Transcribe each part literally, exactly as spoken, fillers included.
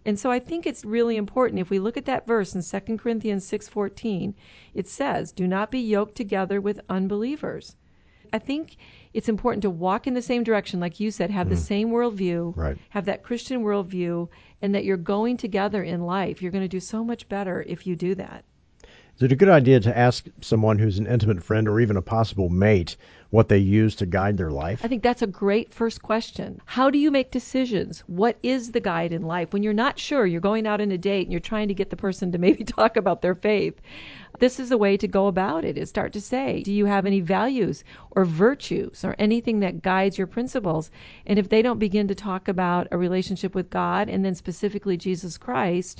And so I think it's really important. If we look at that verse in Second Corinthians six fourteen, it says, do not be yoked together with unbelievers. I think it's important to walk in the same direction, like you said, have mm. the same worldview, right. have that Christian worldview, and that you're going together in life. You're going to do so much better if you do that. Is it a good idea to ask someone who's an intimate friend or even a possible mate what they use to guide their life? I think that's a great first question. How do you make decisions? What is the guide in life? When you're not sure, you're going out on a date and you're trying to get the person to maybe talk about their faith. This is a way to go about it, is start to say, do you have any values or virtues or anything that guides your principles? And if they don't begin to talk about a relationship with God and then specifically Jesus Christ,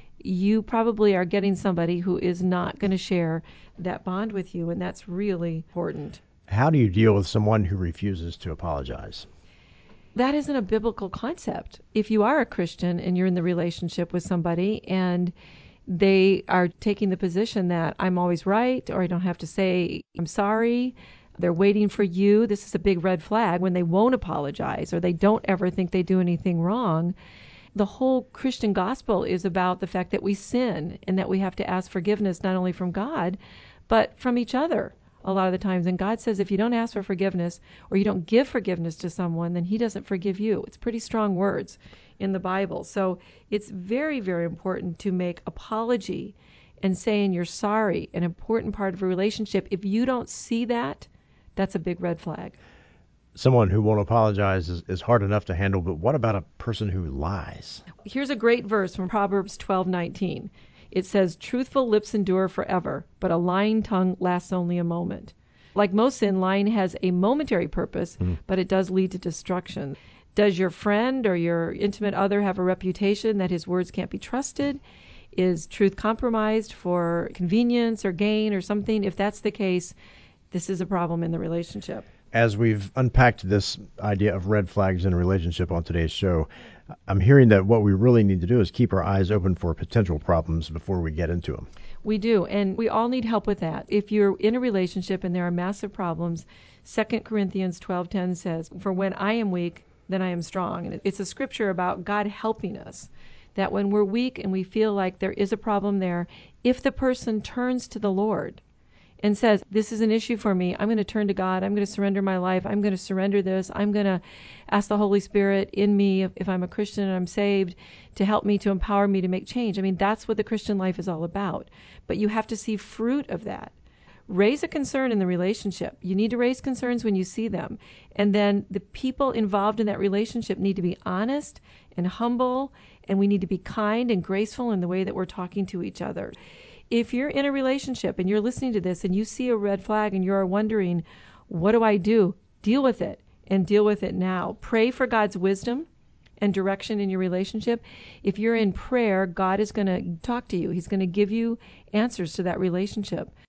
you probably are getting somebody who is not going to share that bond with you, and that's really important. How do you deal with someone who refuses to apologize? That isn't a biblical concept. If you are a Christian and you're in the relationship with somebody and they are taking the position that I'm always right, or I don't have to say I'm sorry, they're waiting for you, this is a big red flag when they won't apologize or they don't ever think they do anything wrong. The whole Christian gospel is about the fact that we sin and that we have to ask forgiveness not only from God, but from each other a lot of the times. And God says if you don't ask for forgiveness or you don't give forgiveness to someone, then he doesn't forgive you. It's pretty strong words in the Bible. So it's very, very important to make apology and saying you're sorry an important part of a relationship. If you don't see that, that's a big red flag. Someone who won't apologize is, is hard enough to handle, but what about a person who lies? Here's a great verse from Proverbs twelve nineteen. It says, truthful lips endure forever, but a lying tongue lasts only a moment. Like most sin, lying has a momentary purpose, mm. but it does lead to destruction. Does your friend or your intimate other have a reputation that his words can't be trusted? Is truth compromised for convenience or gain or something? If that's the case, this is a problem in the relationship. As we've unpacked this idea of red flags in a relationship on today's show, I'm hearing that what we really need to do is keep our eyes open for potential problems before we get into them. We do, and we all need help with that. If you're in a relationship and there are massive problems, Second Corinthians twelve ten says, for when I am weak, then I am strong. And it's a scripture about God helping us, that when we're weak and we feel like there is a problem there, if the person turns to the Lord and says, this is an issue for me, I'm going to turn to God, I'm going to surrender my life, I'm going to surrender this, I'm going to ask the Holy Spirit in me, if, if I'm a Christian and I'm saved, to help me, to empower me to make change. I mean, that's what the Christian life is all about. But you have to see fruit of that. Raise a concern in the relationship. You need to raise concerns when you see them. And then the people involved in that relationship need to be honest and humble, and we need to be kind and graceful in the way that we're talking to each other. If you're in a relationship and you're listening to this and you see a red flag and you're wondering, what do I do? Deal with it, and deal with it now. Pray for God's wisdom and direction in your relationship. If you're in prayer, God is going to talk to you. He's going to give you answers to that relationship.